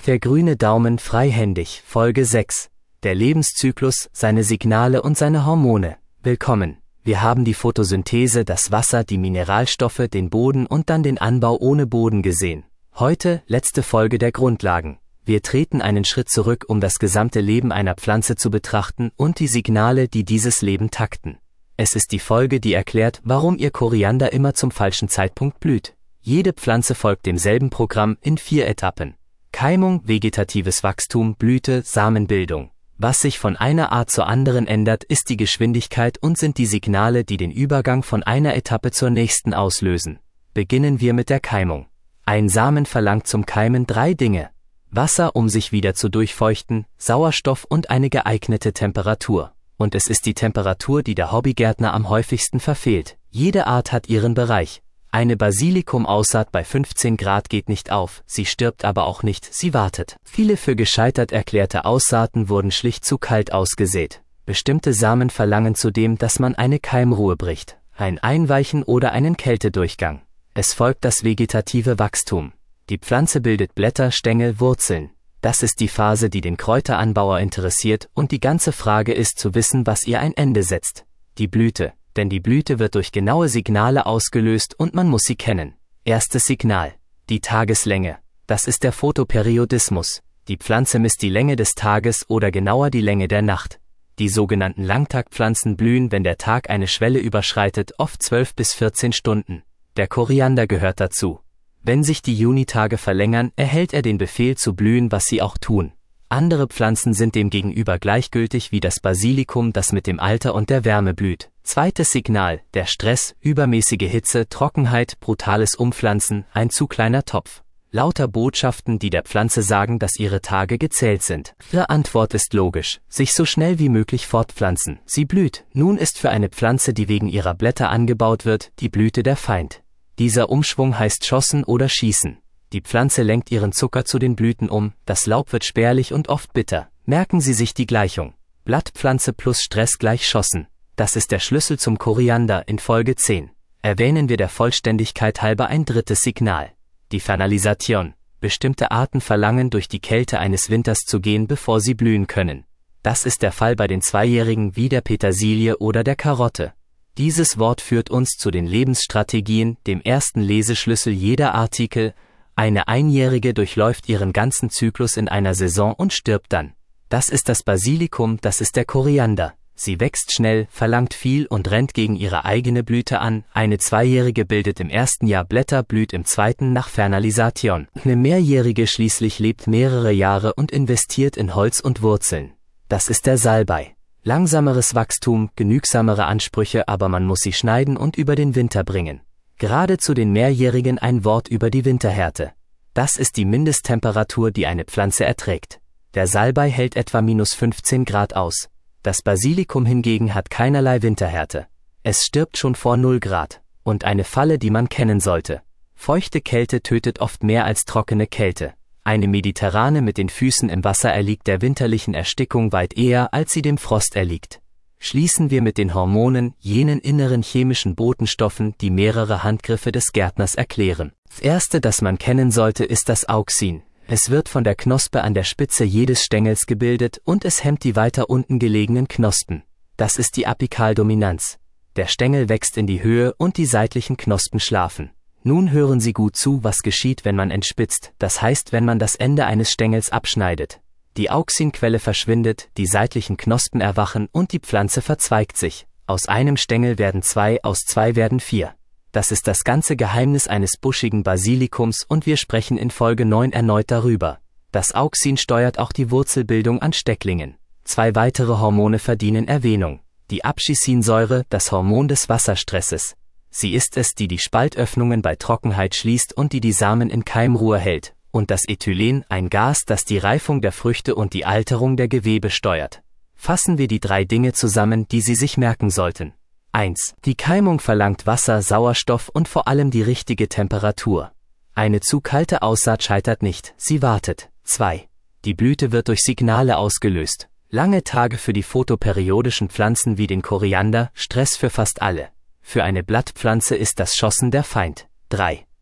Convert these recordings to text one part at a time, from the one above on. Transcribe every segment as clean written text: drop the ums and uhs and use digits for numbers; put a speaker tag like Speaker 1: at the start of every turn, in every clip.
Speaker 1: Der grüne Daumen freihändig, Folge 6. Der Lebenszyklus, seine Signale und seine Hormone. Willkommen. Wir haben die Photosynthese, das Wasser, die Mineralstoffe, den Boden und dann den Anbau ohne Boden gesehen. Heute, letzte Folge der Grundlagen. Wir treten einen Schritt zurück, um das gesamte Leben einer Pflanze zu betrachten und die Signale, die dieses Leben takten. Es ist die Folge, die erklärt, warum Ihr Koriander immer zum falschen Zeitpunkt blüht. Jede Pflanze folgt demselben Programm in 4 Etappen. Keimung, vegetatives Wachstum, Blüte, Samenbildung. Was sich von einer Art zur anderen ändert, ist die Geschwindigkeit und sind die Signale, die den Übergang von einer Etappe zur nächsten auslösen. Beginnen wir mit der Keimung. Ein Samen verlangt zum Keimen 3 Dinge: Wasser, um sich wieder zu durchfeuchten, Sauerstoff und eine geeignete Temperatur. Und es ist die Temperatur, die der Hobbygärtner am häufigsten verfehlt. Jede Art hat ihren Bereich. Eine Basilikum-Aussaat bei 15 Grad geht nicht auf, sie stirbt aber auch nicht, sie wartet. Viele für gescheitert erklärte Aussaaten wurden schlicht zu kalt ausgesät. Bestimmte Samen verlangen zudem, dass man eine Keimruhe bricht, ein Einweichen oder einen Kältedurchgang. Es folgt das vegetative Wachstum. Die Pflanze bildet Blätter, Stängel, Wurzeln. Das ist die Phase, die den Kräuteranbauer interessiert, und die ganze Frage ist zu wissen, was ihr ein Ende setzt. Die Blüte. Denn die Blüte wird durch genaue Signale ausgelöst und man muss sie kennen. Erstes Signal: die Tageslänge. Das ist der Photoperiodismus. Die Pflanze misst die Länge des Tages oder genauer die Länge der Nacht. Die sogenannten Langtagpflanzen blühen, wenn der Tag eine Schwelle überschreitet, oft 12 bis 14 Stunden. Der Koriander gehört dazu. Wenn sich die Junitage verlängern, erhält er den Befehl zu blühen, was sie auch tun. Andere Pflanzen sind demgegenüber gleichgültig, wie das Basilikum, das mit dem Alter und der Wärme blüht. Zweites Signal: der Stress, übermäßige Hitze, Trockenheit, brutales Umpflanzen, ein zu kleiner Topf. Lauter Botschaften, die der Pflanze sagen, dass ihre Tage gezählt sind. Ihre Antwort ist logisch: sich so schnell wie möglich fortpflanzen. Sie blüht. Nun ist für eine Pflanze, die wegen ihrer Blätter angebaut wird, die Blüte der Feind. Dieser Umschwung heißt schossen oder schießen. Die Pflanze lenkt ihren Zucker zu den Blüten um, das Laub wird spärlich und oft bitter. Merken Sie sich die Gleichung: Blattpflanze plus Stress gleich schossen. Das ist der Schlüssel zum Koriander in Folge 10. Erwähnen wir der Vollständigkeit halber ein drittes Signal: die Finalisation. Bestimmte Arten verlangen, durch die Kälte eines Winters zu gehen, bevor sie blühen können. Das ist der Fall bei den Zweijährigen wie der Petersilie oder der Karotte. Dieses Wort führt uns zu den Lebensstrategien, dem ersten Leseschlüssel jeder Artikel. Eine Einjährige durchläuft ihren ganzen Zyklus in einer Saison und stirbt dann. Das ist das Basilikum, das ist der Koriander. Sie wächst schnell, verlangt viel und rennt gegen ihre eigene Blüte an. Eine Zweijährige bildet im ersten Jahr Blätter, blüht im zweiten nach Finalisation. Eine Mehrjährige schließlich lebt mehrere Jahre und investiert in Holz und Wurzeln. Das ist der Salbei. Langsameres Wachstum, genügsamere Ansprüche, aber man muss sie schneiden und über den Winter bringen. Gerade zu den Mehrjährigen ein Wort über die Winterhärte. Das ist die Mindesttemperatur, die eine Pflanze erträgt. Der Salbei hält etwa -15 Grad aus. Das Basilikum hingegen hat keinerlei Winterhärte. Es stirbt schon vor 0 Grad. Und eine Falle, die man kennen sollte: feuchte Kälte tötet oft mehr als trockene Kälte. Eine Mediterrane mit den Füßen im Wasser erliegt der winterlichen Erstickung weit eher, als sie dem Frost erliegt. Schließen wir mit den Hormonen, jenen inneren chemischen Botenstoffen, die mehrere Handgriffe des Gärtners erklären. Das erste, das man kennen sollte, ist das Auxin. Es wird von der Knospe an der Spitze jedes Stängels gebildet und es hemmt die weiter unten gelegenen Knospen. Das ist die Apikaldominanz. Der Stängel wächst in die Höhe und die seitlichen Knospen schlafen. Nun hören Sie gut zu, was geschieht, wenn man entspitzt, das heißt, wenn man das Ende eines Stängels abschneidet. Die Auxinquelle verschwindet, die seitlichen Knospen erwachen und die Pflanze verzweigt sich. Aus einem Stängel werden 2, aus 2 werden 4. Das ist das ganze Geheimnis eines buschigen Basilikums und wir sprechen in Folge 9 erneut darüber. Das Auxin steuert auch die Wurzelbildung an Stecklingen. 2 weitere Hormone verdienen Erwähnung. Die Abschisinsäure, das Hormon des Wasserstresses. Sie ist es, die die Spaltöffnungen bei Trockenheit schließt und die Samen in Keimruhe hält. Und das Ethylen, ein Gas, das die Reifung der Früchte und die Alterung der Gewebe steuert. Fassen wir die 3 Dinge zusammen, die Sie sich merken sollten. 1. Die Keimung verlangt Wasser, Sauerstoff und vor allem die richtige Temperatur. Eine zu kalte Aussaat scheitert nicht, sie wartet. 2. Die Blüte wird durch Signale ausgelöst. Lange Tage für die photoperiodischen Pflanzen wie den Koriander, Stress für fast alle. Für eine Blattpflanze ist das Schossen der Feind. 3.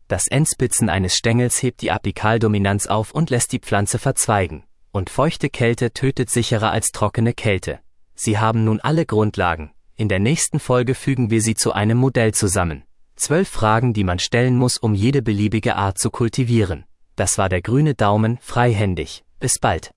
Speaker 1: Das Endspitzen eines Stängels hebt die Apikaldominanz auf und lässt die Pflanze verzweigen. Und feuchte Kälte tötet sicherer als trockene Kälte. Sie haben nun alle Grundlagen. In der nächsten Folge fügen wir sie zu einem Modell zusammen. 12 Fragen, die man stellen muss, um jede beliebige Art zu kultivieren. Das war der grüne Daumen, freihändig. Bis bald.